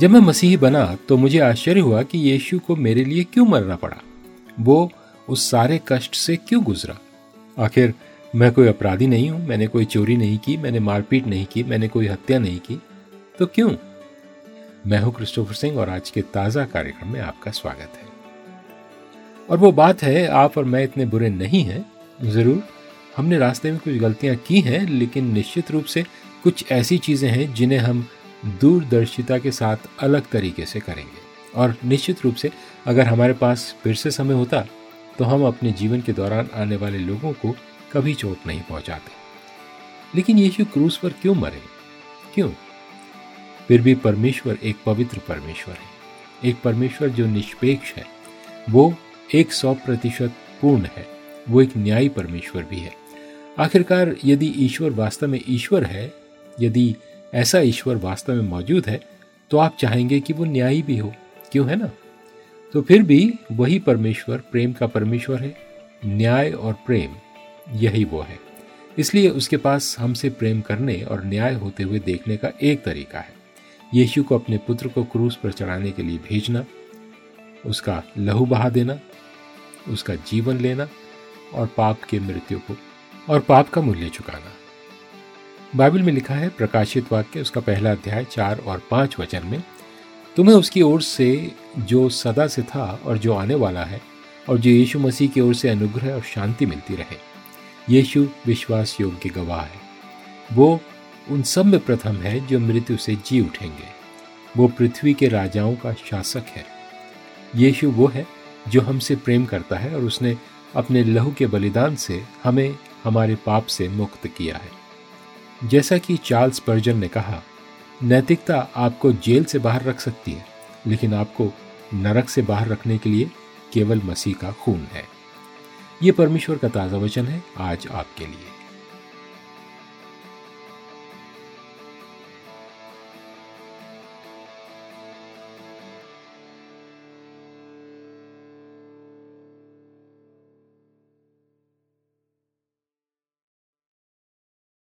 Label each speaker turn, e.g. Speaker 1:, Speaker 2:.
Speaker 1: जब मैं मसीही बना तो मुझे आश्चर्य हुआ कि यीशु को मेरे लिए क्यों मरना पड़ा। वो उस सारे कष्ट से क्यों गुजरा। आखिर मैं कोई अपराधी नहीं हूं, मैंने कोई चोरी नहीं की, मैंने मारपीट नहीं की, मैंने कोई हत्या नहीं की, तो क्यों? मैं हूं क्रिस्टोफर सिंह और आज के ताज़ा कार्यक्रम में आपका स्वागत है। और वो बात है, आप और मैं इतने बुरे नहीं हैं। ज़रूर हमने रास्ते में कुछ गलतियां की हैं, लेकिन निश्चित रूप से कुछ ऐसी चीज़ें हैं जिन्हें हम दूरदर्शिता के साथ अलग तरीके से करेंगे। और निश्चित रूप से अगर हमारे पास फिर से समय होता तो हम अपने जीवन के दौरान आने वाले लोगों को कभी चोट नहीं पहुंचाते। लेकिन यीशु क्रूस पर क्यों मरे? क्यों? फिर भी परमेश्वर एक पवित्र परमेश्वर है, एक परमेश्वर जो निष्पेक्ष है। वो 100% पूर्ण है। वो एक न्यायी परमेश्वर भी है। आखिरकार यदि ईश्वर वास्तव में ईश्वर है, यदि ऐसा ईश्वर वास्तव में मौजूद है, तो आप चाहेंगे कि वो न्यायी भी हो, क्यों? है ना? तो फिर भी वही परमेश्वर प्रेम का परमेश्वर है। न्याय और प्रेम यही वो है। इसलिए उसके पास हमसे प्रेम करने और न्याय होते हुए देखने का एक तरीका है, यीशु को अपने पुत्र को क्रूस पर चढ़ाने के लिए भेजना, उसका लहू बहा देना, उसका जीवन लेना और पाप के मृत्यु को और पाप का मूल्य चुकाना। बाइबल में लिखा है, प्रकाशित वाक्य उसका पहला अध्याय 4 और 5 वचन में, तुम्हें उसकी ओर से जो सदा से था और जो आने वाला है और जो यीशु मसीह की ओर से अनुग्रह और शांति मिलती रहे। यीशु विश्वास योग्य गवाह है। वो उन सब में प्रथम है जो मृत्यु से जी उठेंगे। वो पृथ्वी के राजाओं का शासक है। यीशु वो है जो हमसे प्रेम करता है और उसने अपने लहू के बलिदान से हमें हमारे पाप से मुक्त किया है। जैसा कि चार्ल्स स्पर्जन ने कहा, नैतिकता आपको जेल से बाहर रख सकती है, लेकिन आपको नरक से बाहर रखने के लिए केवल मसीह का खून है। ये परमेश्वर का ताज़ा वचन है आज आपके लिए।